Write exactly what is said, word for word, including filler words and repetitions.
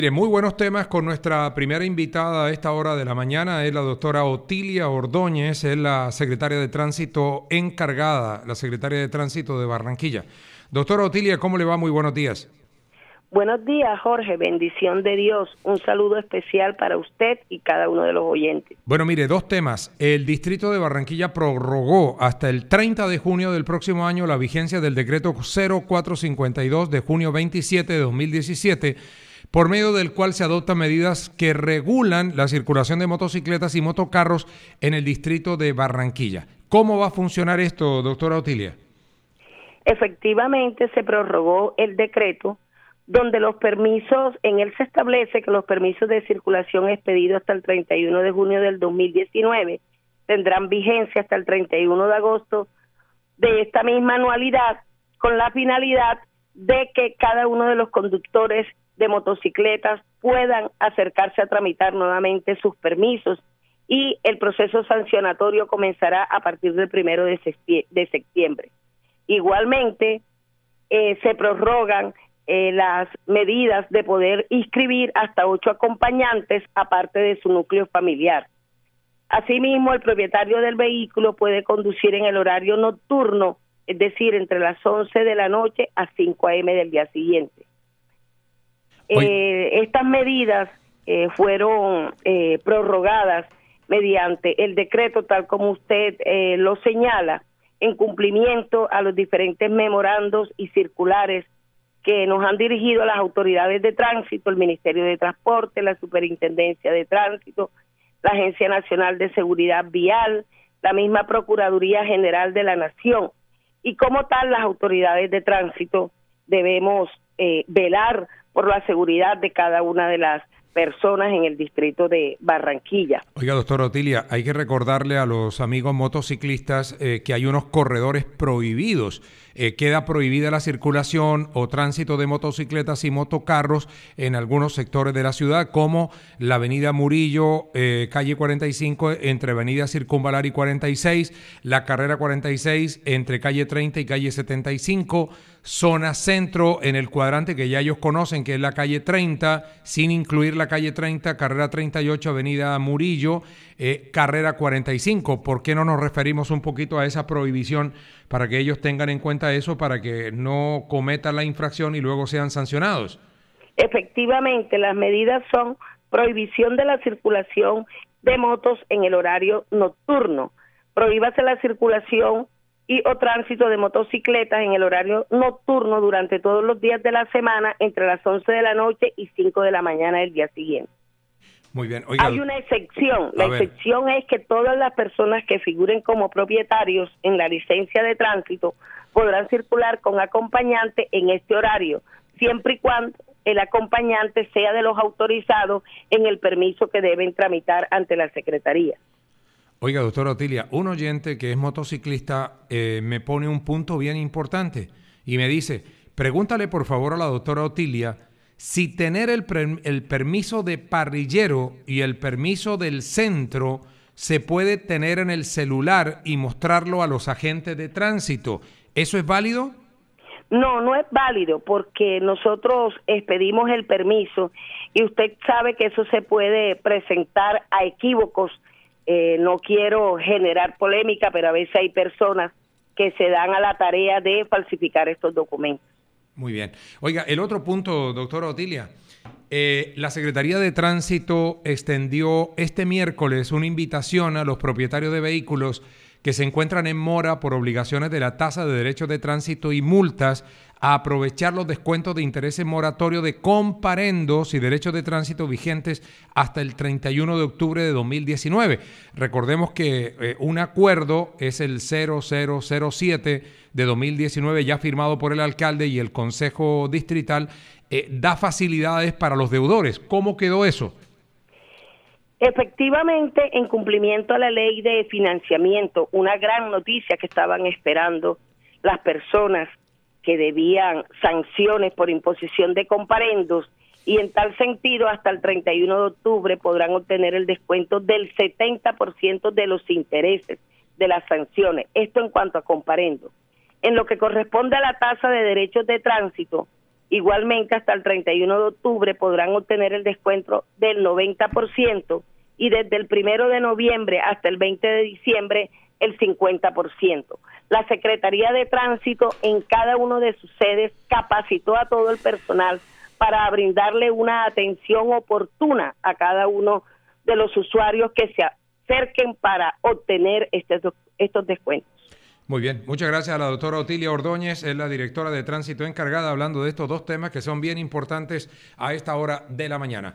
Muy buenos temas con nuestra primera invitada a esta hora de la mañana, es la doctora Otilia Ordóñez, es la secretaria de Tránsito encargada, la secretaria de Tránsito de Barranquilla. Doctora Otilia, ¿cómo le va? Muy buenos días. Buenos días, Jorge, bendición de Dios. Un saludo especial para usted y cada uno de los oyentes. Bueno, mire, dos temas. El Distrito de Barranquilla prorrogó hasta el treinta de junio del próximo año la vigencia del decreto cero cuatro cincuenta y dos de junio veintisiete de dos mil diecisiete, por medio del cual se adoptan medidas que regulan la circulación de motocicletas y motocarros en el distrito de Barranquilla. ¿Cómo va a funcionar esto, doctora Otilia? Efectivamente, se prorrogó el decreto donde los permisos, en él se establece que los permisos de circulación expedidos hasta el treinta y uno de junio del dos mil diecinueve tendrán vigencia hasta el treinta y uno de agosto de esta misma anualidad, con la finalidad de que cada uno de los conductores de motocicletas puedan acercarse a tramitar nuevamente sus permisos, y el proceso sancionatorio comenzará a partir del primero de septiembre. Igualmente, eh, se prorrogan eh, las medidas de poder inscribir hasta ocho acompañantes aparte de su núcleo familiar. Asimismo, el propietario del vehículo puede conducir en el horario nocturno, es decir, entre las once de la noche a cinco a eme del día siguiente. Eh, estas medidas eh, fueron eh, prorrogadas mediante el decreto, tal como usted eh, lo señala, en cumplimiento a los diferentes memorandos y circulares que nos han dirigido las autoridades de tránsito, el Ministerio de Transporte, la Superintendencia de Tránsito, la Agencia Nacional de Seguridad Vial, la misma Procuraduría General de la Nación. Y como tal, las autoridades de tránsito debemos eh, velar por la seguridad de cada una de las personas en el distrito de Barranquilla. Oiga, doctora Otilia, hay que recordarle a los amigos motociclistas eh, que hay unos corredores prohibidos. Eh, queda prohibida la circulación o tránsito de motocicletas y motocarros en algunos sectores de la ciudad, como la avenida Murillo, eh, calle cuarenta y cinco, entre avenida Circunvalar y cuarenta y seis, la carrera cuarenta y seis, entre calle treinta y calle setenta y cinco, zona centro en el cuadrante que ya ellos conocen, que es la calle treinta, sin incluir la calle treinta, carrera treinta y ocho, avenida Murillo, eh, carrera cuarenta y cinco. ¿Por qué no nos referimos un poquito a esa prohibición para que ellos tengan en cuenta eso, para que no cometan la infracción y luego sean sancionados? Efectivamente, las medidas son prohibición de la circulación de motos en el horario nocturno, prohíbase la circulación y o tránsito de motocicletas en el horario nocturno durante todos los días de la semana entre las once de la noche y cinco de la mañana del día siguiente. Muy bien. Oiga, hay una excepción, la excepción es que todas las personas que figuren como propietarios en la licencia de tránsito podrán circular con acompañante en este horario, siempre y cuando el acompañante sea de los autorizados en el permiso que deben tramitar ante la Secretaría. Oiga, doctora Otilia, un oyente que es motociclista eh, me pone un punto bien importante y me dice, pregúntale por favor a la doctora Otilia si tener el, pre el permiso de parrillero y el permiso del centro se puede tener en el celular y mostrarlo a los agentes de tránsito. ¿Eso es válido? No, no es válido, porque nosotros expedimos el permiso y usted sabe que eso se puede presentar a equívocos. Eh, no quiero generar polémica, pero a veces hay personas que se dan a la tarea de falsificar estos documentos. Muy bien. Oiga, el otro punto, doctora Otilia, eh, la Secretaría de Tránsito extendió este miércoles una invitación a los propietarios de vehículos que se encuentran en mora por obligaciones de la tasa de derechos de tránsito y multas a aprovechar los descuentos de intereses moratorios de comparendos y derechos de tránsito vigentes hasta el treinta y uno de octubre de dos mil diecinueve. Recordemos que eh, un acuerdo es el cero cero cero siete de dos mil diecinueve, ya firmado por el alcalde y el Consejo Distrital, eh, da facilidades para los deudores. ¿Cómo quedó eso? Efectivamente, en cumplimiento a la ley de financiamiento, una gran noticia que estaban esperando las personas que debían sanciones por imposición de comparendos, y en tal sentido hasta el treinta y uno de octubre podrán obtener el descuento del setenta por ciento de los intereses de las sanciones. Esto en cuanto a comparendos. En lo que corresponde a la tasa de derechos de tránsito, Igualmente, hasta el treinta y uno de octubre podrán obtener el descuento del noventa por ciento y desde el primero de noviembre hasta el veinte de diciembre el cincuenta por ciento. La Secretaría de Tránsito en cada uno de sus sedes capacitó a todo el personal para brindarle una atención oportuna a cada uno de los usuarios que se acerquen para obtener estos, estos descuentos. Muy bien, muchas gracias a la doctora Otilia Ordóñez, es la directora de tránsito encargada, hablando de estos dos temas que son bien importantes a esta hora de la mañana.